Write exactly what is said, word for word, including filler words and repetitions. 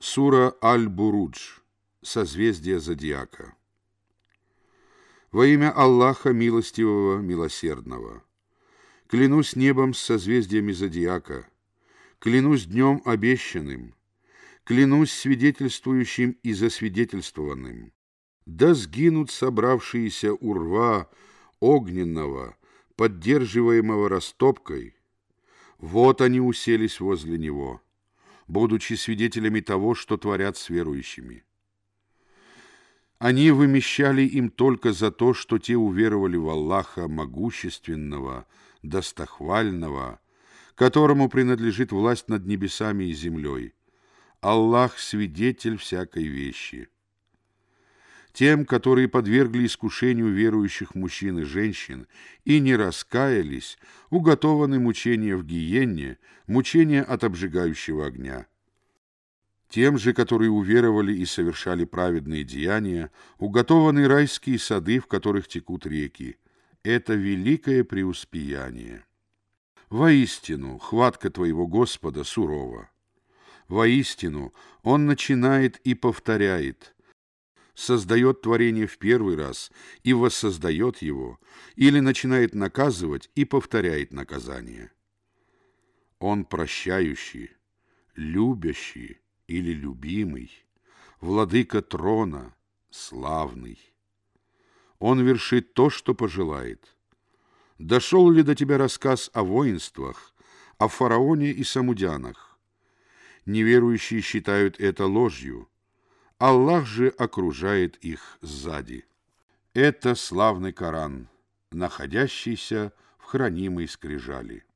Сура Аль-Бурудж. Созвездие зодиака. Во имя Аллаха Милостивого, Милосердного. Клянусь небом с созвездиями зодиака, клянусь днем обещанным, клянусь свидетельствующим и засвидетельствованным. Да сгинут собравшиеся у рва огненного, поддерживаемого растопкой. Вот они уселись возле него, будучи свидетелями того, что творят с верующими. Они вымещали им только за то, что те уверовали в Аллаха могущественного, достохвального, которому принадлежит власть над небесами и землей. Аллах — свидетель всякой вещи. Тем, которые подвергли искушению верующих мужчин и женщин и не раскаялись, уготованы мучения в гиенне, мучения от обжигающего огня. Тем же, которые уверовали и совершали праведные деяния, уготованы райские сады, в которых текут реки. Это великое преуспеяние. Воистину, хватка твоего Господа сурова. Воистину, Он начинает и повторяет, создает творение в первый раз и воссоздает его, или начинает наказывать и повторяет наказание. Он прощающий, любящий или любимый, владыка трона, славный. Он вершит то, что пожелает. Дошел ли до тебя рассказ о воинствах, о фараоне и самудянах? Неверующие считают это ложью. Аллах же окружает их сзади. Это славный Коран, находящийся в хранимой скрижали.